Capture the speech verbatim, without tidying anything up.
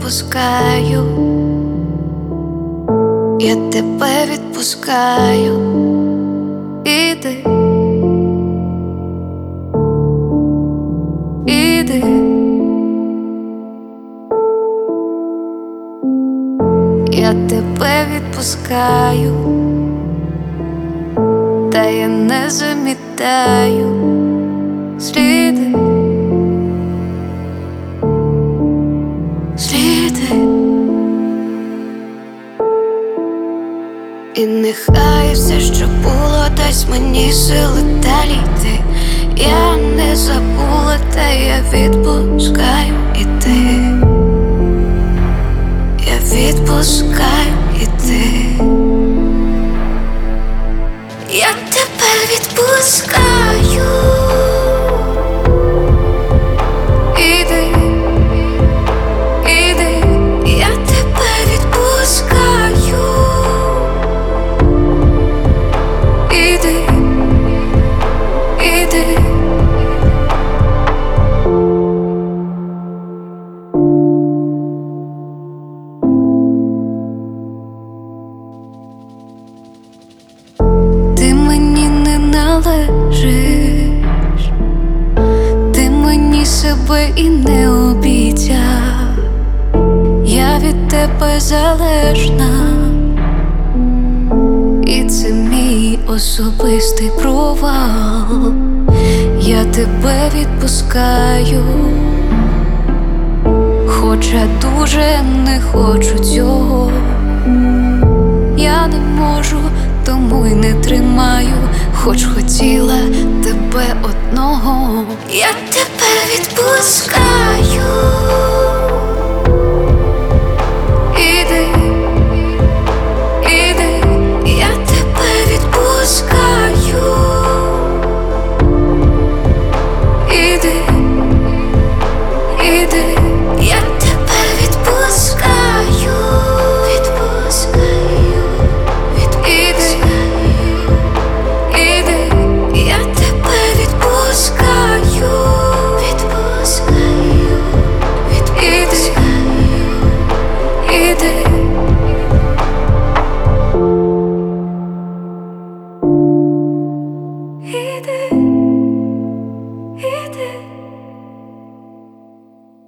відпускаю, я тебе відпускаю, іди, іди, я тебе відпускаю, та я не замітаю сліди, сліди. І нехай все, що було, дасть мені сили далі йти. Я не забула, та я відпускаю іти, я відпускаю іти, я тебе відпускаю, іди, іди, я тебе відпускаю, іди, іди. Ти мені не належиш, ти мені себе і не обіцяв, я від тебе залежна, і це мій особистий провал. Я тебе відпускаю, хоча дуже не хочу цього. Я не можу, тому й не тримаю, хоч хотіла тебе одного. Я тебе відпускаю.